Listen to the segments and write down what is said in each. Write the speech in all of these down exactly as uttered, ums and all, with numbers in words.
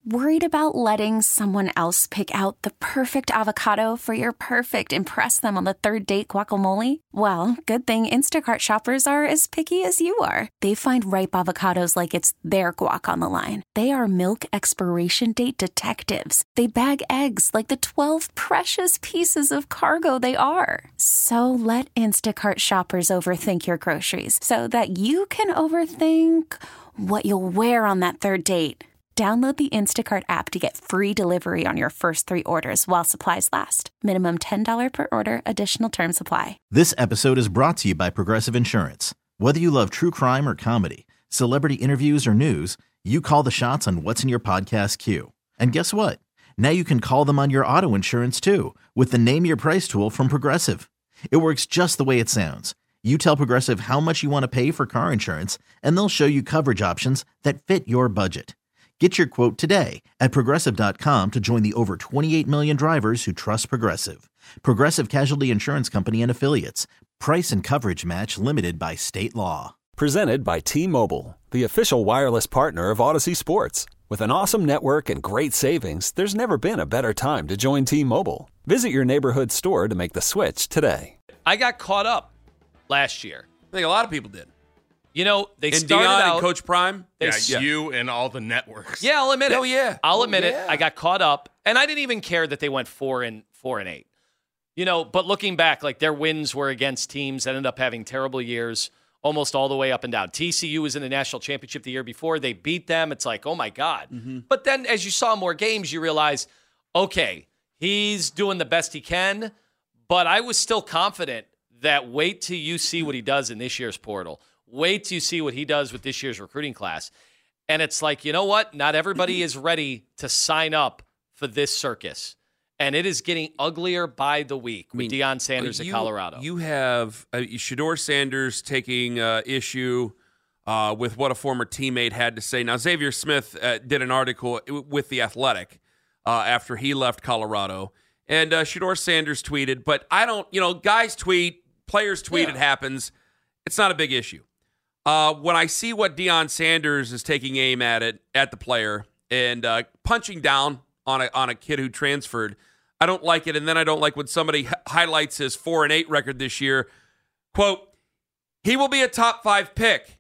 Worried about letting someone else pick out the perfect avocado for your perfect impress them on the third date guacamole? Well, good thing Instacart shoppers are as picky as you are. They find ripe avocados like it's their guac on the line. They are milk expiration date detectives. They bag eggs like the twelve precious pieces of cargo they are. So let Instacart shoppers overthink your groceries so that you can overthink what you'll wear on that third date. Download the Instacart app to get free delivery on your first three orders while supplies last. Minimum ten dollars per order. Additional terms apply. This episode is brought to you by Progressive Insurance. Whether you love true crime or comedy, celebrity interviews or news, you call the shots on what's in your podcast queue. And guess what? Now you can call them on your auto insurance too with the Name Your Price tool from Progressive. It works just the way it sounds. You tell Progressive how much you want to pay for car insurance, and they'll show you coverage options that fit your budget. Get your quote today at Progressive dot com to join the over twenty-eight million drivers who trust Progressive. Progressive Casualty Insurance Company and Affiliates. Price and coverage match limited by state law. Presented by T-Mobile, the official wireless partner of Odyssey Sports. With an awesome network and great savings, there's never been a better time to join T-Mobile. Visit your neighborhood store to make the switch today. I got caught up last year. I think a lot of people did. You know, they and started Dion out. And Coach Prime. They, Yeah, yeah, you and all the networks. Yeah, I'll admit it. Oh yeah, I'll oh, admit yeah. it. I got caught up, and I didn't even care that they went four and four and eight. You know, but looking back, like their wins were against teams that ended up having terrible years, almost all the way up and down. T C U was in the national championship the year before. They beat them. It's like, oh my God. Mm-hmm. But then, as you saw more games, you realize, okay, he's doing the best he can. But I was still confident that wait till you see what he does in this year's portal. Wait till you see what he does with this year's recruiting class. And it's like, you know what? Not everybody is ready to sign up for this circus. And it is getting uglier by the week with I mean, Deion Sanders you, at Colorado. You have uh, Shedeur Sanders taking uh, issue uh, with what a former teammate had to say. Now, Xavier Smith uh, did an article with The Athletic uh, after he left Colorado. And uh, Shedeur Sanders tweeted, but I don't, you know, guys tweet, players tweet, yeah. It happens. It's not a big issue. Uh, when I see what Deion Sanders is taking aim at it, at the player, and uh, punching down on a on a kid who transferred, I don't like it. And then I don't like when somebody h- highlights his four and eight record this year. Quote, he will be a top five pick.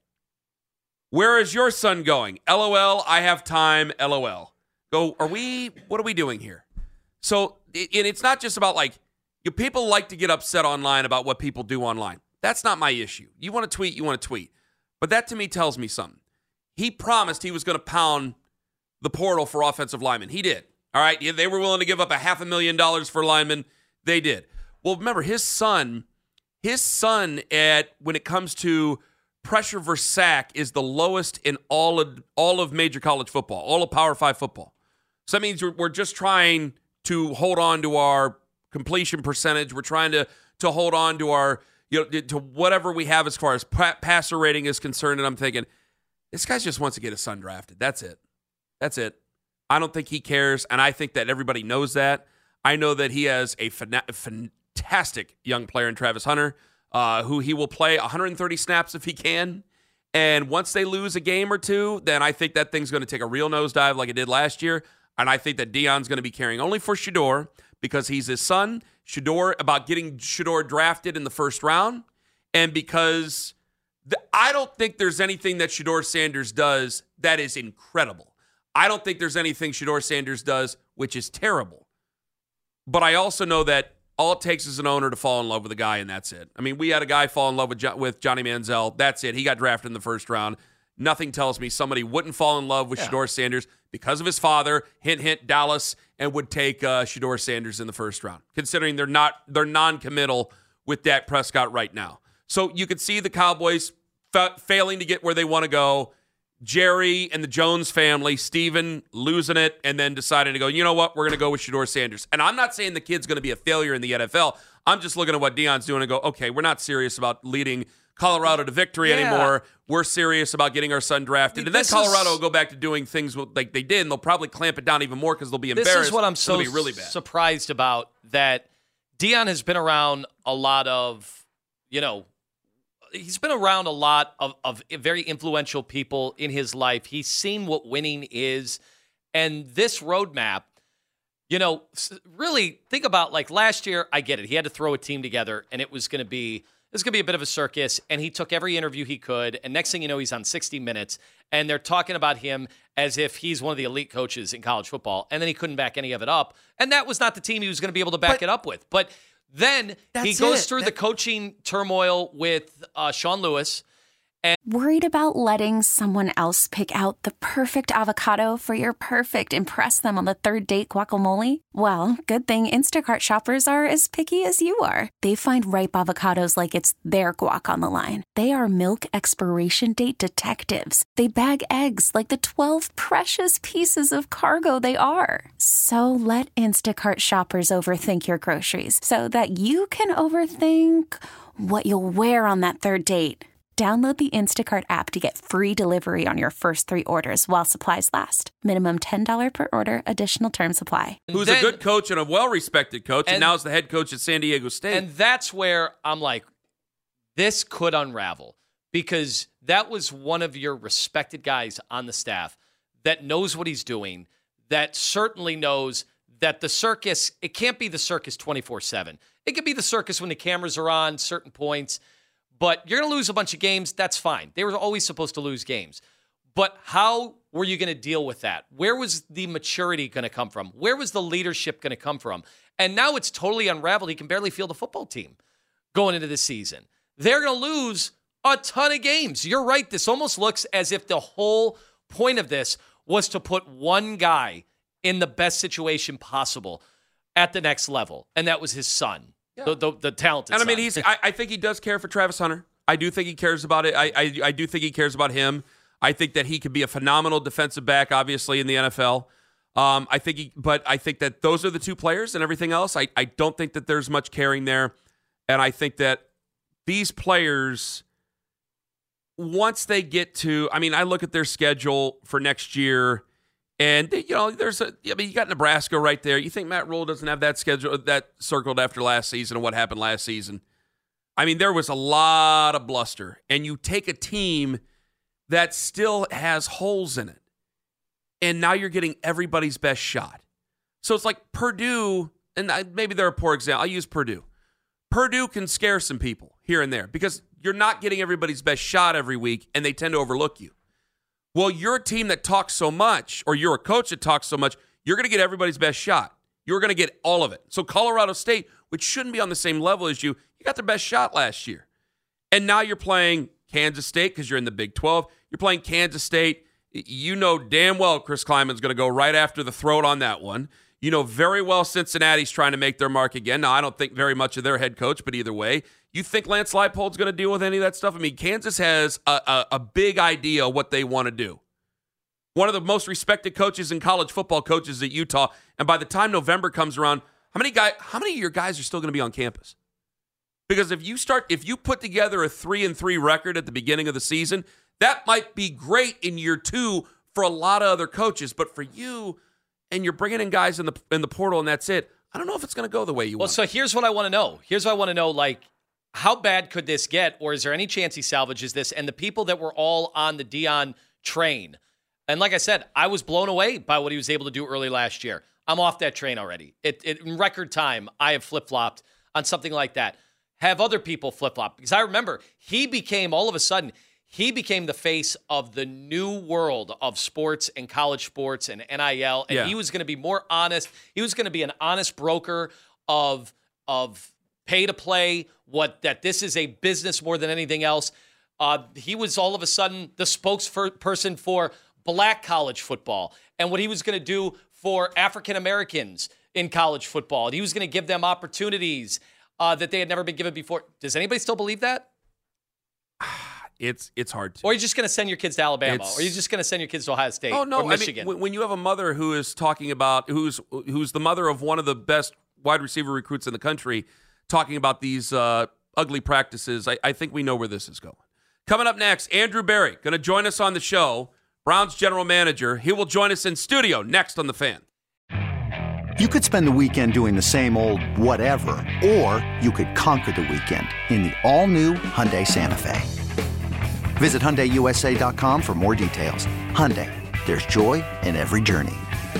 Where is your son going? LOL, I have time, LOL. Go, are we, what are we doing here? So, and it's not just about like, you people like to get upset online about what people do online. That's not my issue. You want to tweet, you want to tweet. But that to me tells me something. He promised he was going to pound the portal for offensive linemen. He did. All right. Yeah, they were willing to give up a half a million dollars for linemen. They did. Well, remember, his son, his son at when it comes to pressure versus sack is the lowest in all of all of major college football, all of Power Five football. So that means we're, we're just trying to hold on to our completion percentage. We're trying to to hold on to our You know, to whatever we have as far as pa- passer rating is concerned, and I'm thinking, this guy just wants to get his son drafted. That's it. That's it. I don't think he cares, and I think that everybody knows that. I know that he has a fana- fantastic young player in Travis Hunter, uh, who he will play one hundred thirty snaps if he can, and once they lose a game or two, then I think that thing's going to take a real nosedive like it did last year, and I think that Deion's going to be caring only for Shedeur because he's his son, Shedeur, about getting Shedeur drafted in the first round, and because the, I don't think there's anything that Shedeur Sanders does that is incredible. I don't think there's anything Shedeur Sanders does which is terrible. But I also know that all it takes is an owner to fall in love with a guy, and that's it. I mean, we had a guy fall in love with, jo- with Johnny Manziel. That's it. He got drafted in the first round. Nothing tells me somebody wouldn't fall in love with yeah. Shedeur Sanders because of his father, hint, hint, Dallas, and would take uh, Shedeur Sanders in the first round, considering they're not they're non-committal with Dak Prescott right now. So you could see the Cowboys fa- failing to get where they want to go. Jerry and the Jones family, Steven, losing it, and then deciding to go, you know what, we're going to go with Shedeur Sanders. And I'm not saying the kid's going to be a failure in the N F L. I'm just looking at what Deion's doing and go, okay, we're not serious about leading Colorado to victory yeah. anymore. We're serious about getting our son drafted. And then Colorado is, will go back to doing things like they did, and they'll probably clamp it down even more because they'll be embarrassed. This is what I'm so be really bad. surprised about, that Deion has been around a lot of, you know, he's been around a lot of, of very influential people in his life. He's seen what winning is, And this roadmap, you know, really think about like last year, I get it. He had to throw a team together and it was going to be, it was going to be a bit of a circus. And he took every interview he could. And next thing you know, he's on sixty minutes and they're talking about him as if he's one of the elite coaches in college football. And then he couldn't back any of it up. And that was not the team he was going to be able to back but, it up with. But then he goes it. through that- the coaching turmoil with uh, Sean Lewis. And worried about letting someone else pick out the perfect avocado for your perfect impress them on the third date guacamole? Well, good thing Instacart shoppers are as picky as you are. They find ripe avocados like it's their guac on the line. They are milk expiration date detectives. They bag eggs like the twelve precious pieces of cargo they are. So let Instacart shoppers overthink your groceries so that you can overthink what you'll wear on that third date. Download the Instacart app to get free delivery on your first three orders while supplies last. Minimum ten dollars per order. Additional terms apply. Who's then, a good coach and a well-respected coach, and, and now is the head coach at San Diego State. And that's where I'm like, this could unravel because that was one of your respected guys on the staff that knows what he's doing, that certainly knows that the circus, it can't be the circus twenty-four seven. It could be the circus when the cameras are on certain points. But you're going to lose a bunch of games. That's fine. They were always supposed to lose games. But how were you going to deal with that? Where was the maturity going to come from? Where was the leadership going to come from? And now it's totally unraveled. He can barely field a football team going into this season. They're going to lose a ton of games. You're right. This almost looks as if the whole point of this was to put one guy in the best situation possible at the next level, and that was his son. Yeah. The, the, the talented and I mean, son. he's. I, I think he does care for Travis Hunter. I do think he cares about it. I, I I do think he cares about him. I think that he could be a phenomenal defensive back, obviously, in the N F L. Um, I think he, but I think that those are the two players, and everything else, I, I don't think that there's much caring there. And I think that these players, once they get to, I mean, I look at their schedule for next year. And, you know, there's a, I mean, you got Nebraska right there. You think Matt Rule doesn't have that schedule, that circled after last season and what happened last season? I mean, there was a lot of bluster. And you take a team that still has holes in it. And now you're getting everybody's best shot. So it's like Purdue, and I, maybe they're a poor example. I'll use Purdue. Purdue can scare some people here and there because you're not getting everybody's best shot every week, and they tend to overlook you. Well, you're a team that talks so much, or you're a coach that talks so much, you're going to get everybody's best shot. You're going to get all of it. So Colorado State, which shouldn't be on the same level as you, you got their best shot last year. And now you're playing Kansas State because you're in the Big twelve. You're playing Kansas State. You know damn well Chris Kleiman's going to go right after the throat on that one. You know very well Cincinnati's trying to make their mark again. Now, I don't think very much of their head coach, but either way, you think Lance Leipold's going to deal with any of that stuff? I mean, Kansas has a, a, a big idea what they want to do. One of the most respected coaches in college football coaches at Utah. And by the time November comes around, how many guy, how many of your guys are still going to be on campus? Because if you start, if you put together a three and three record at the beginning of the season, that might be great in year two for a lot of other coaches. But for you, and you're bringing in guys in the in the portal, and that's it. I don't know if it's going to go the way you well, want. Well, so here's what I want to know. Here's what I want to know, like, how bad could this get, or is there any chance he salvages this? And the people that were all on the Deion train, and like I said, I was blown away by what he was able to do early last year. I'm off that train already. It, it, in record time, I have flip-flopped on something like that. Have other people flip-flop? Because I remember he became, all of a sudden, he became the face of the new world of sports and college sports and N I L, and yeah. he was going to be more honest. He was going to be an honest broker of of pay to play, what that this is a business more than anything else. Uh, he was all of a sudden the spokesperson for black college football and what he was going to do for African Americans in college football. And he was going to give them opportunities uh, that they had never been given before. Does anybody still believe that? It's it's hard to. Or are you just going to send your kids to Alabama? It's, or are you just going to send your kids to Ohio State oh, no, or Michigan? I mean, when you have a mother who is talking about, who's who's the mother of one of the best wide receiver recruits in the country, talking about these uh, ugly practices, I, I think we know where this is going. Coming up next, Andrew Berry going to join us on the show, Browns general manager. He will join us in studio next on The Fan. You could spend the weekend doing the same old whatever, or you could conquer the weekend in the all-new Hyundai Santa Fe. Visit Hyundai U S A dot com for more details. Hyundai, there's joy in every journey.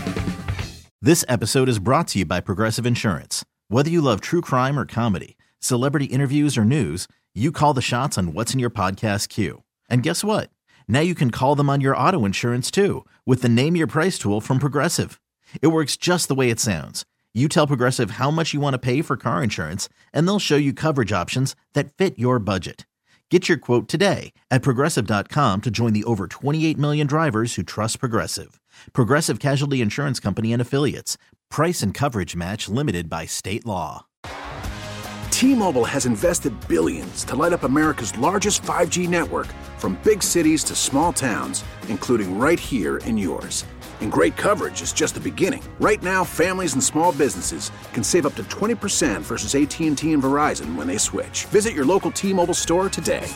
This episode is brought to you by Progressive Insurance. Whether you love true crime or comedy, celebrity interviews or news, you call the shots on what's in your podcast queue. And guess what? Now you can call them on your auto insurance too with the Name Your Price tool from Progressive. It works just the way it sounds. You tell Progressive how much you want to pay for car insurance, and they'll show you coverage options that fit your budget. Get your quote today at Progressive dot com to join the over twenty-eight million drivers who trust Progressive. Progressive Casualty Insurance Company and Affiliates. Price and coverage match limited by state law. T-Mobile has invested billions to light up America's largest five G network, from big cities to small towns, including right here in yours. And great coverage is just the beginning. Right now, families and small businesses can save up to twenty percent versus A T and T and Verizon when they switch. Visit your local T-Mobile store today.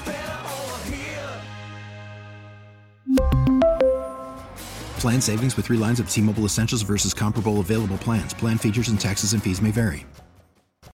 Plan savings with three lines of T-Mobile Essentials versus comparable available plans. Plan features and taxes and fees may vary.